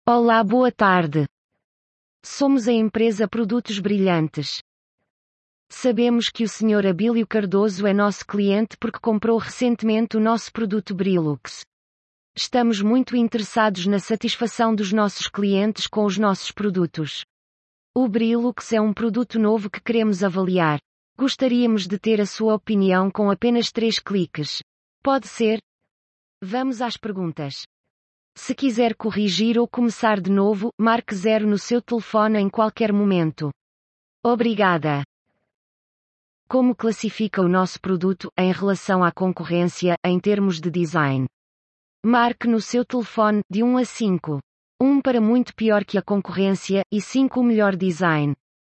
Olá, boa tarde. Somos a empresa Produtos Brilhantes. Sabemos que o Sr. Abílio Cardoso é nosso cliente porque comprou recentemente o nosso produto Brilux. Estamos muito interessados na satisfação dos nossos clientes com os nossos produtos. O Brilux é um produto novo que queremos avaliar. Gostaríamos de ter a sua opinião com apenas 3 cliques. Pode ser? Vamos às perguntas. Se quiser corrigir ou começar de novo, marque 0 no seu telefone em qualquer momento. Obrigada. Como classifica o nosso produto em relação à concorrência em termos de design? Marque no seu telefone de 1 a 5. 1 para muito pior que a concorrência e 5 o melhor design.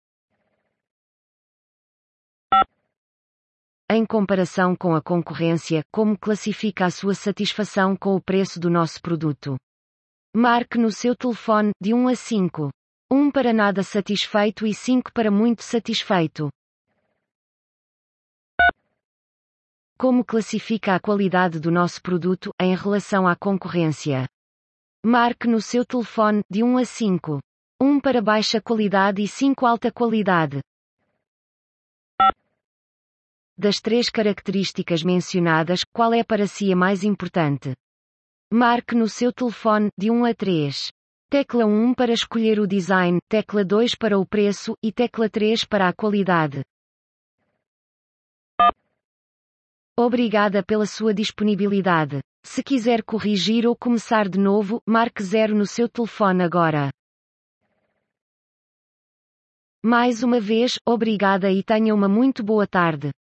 Em comparação com a concorrência, como classifica a sua satisfação com o preço do nosso produto? Marque no seu telefone de 1 a 5. 1 para nada satisfeito e 5 para muito satisfeito. Como classifica a qualidade do nosso produto em relação à concorrência? Marque no seu telefone de 1 a 5. 1 para baixa qualidade e 5 alta qualidade. Das 3 características mencionadas, qual é para si a mais importante? Marque no seu telefone de 1 a 3. Tecla 1 para escolher o design, tecla 2 para o preço e tecla 3 para a qualidade. Obrigada pela sua disponibilidade. Se quiser corrigir ou começar de novo, marque 0 no seu telefone agora. Mais uma vez, obrigada e tenha uma muito boa tarde.